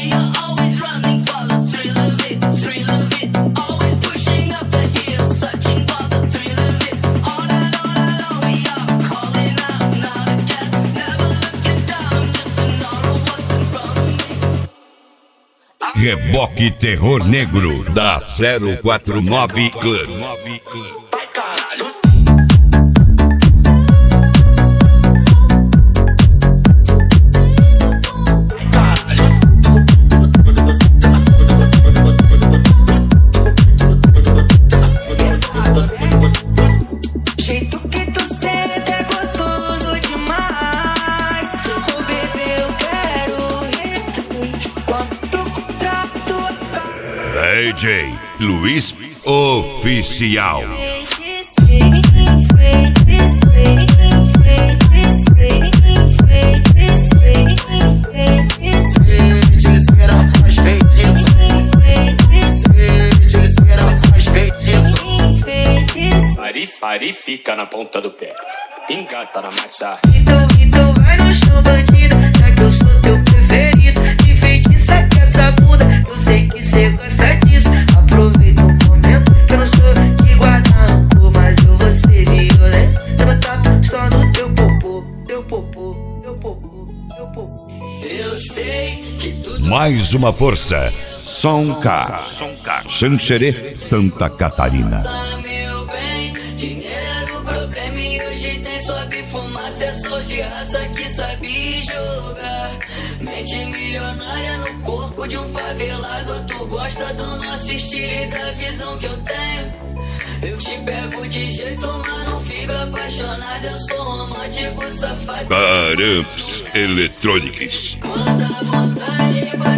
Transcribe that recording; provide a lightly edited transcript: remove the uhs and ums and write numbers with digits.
Reboque Terror Negro da 049 Club. DJ Luiz Oficial. Ari fica na ponta do pé, engata na marcha. Então vai no chão, bandida, já que eu sou teu preferido. Me feitiça com essa bunda, eu sei que cê gosta disso. Aproveita o momento, que eu não sou de guardar rancor, mas eu vou ser violento. Eu não tapa só no teu popô, teu popô, teu popô, teu popô. Eu sei que tudo. Mais uma força. Sonka, Xanxerê, Santa Catarina. Meu bem, dinheiro era o problema e hoje tem sobe fumaça. É só de raça que sabe jogar. Mente milionária no corpo de um favelado. Tu gosta do nosso estilo e da visão que eu tenho. Eu te pego de jeito, mas não fica apaixonado. Eu sou romântico, safado. Caramps Electronics. Quando a vontade bate.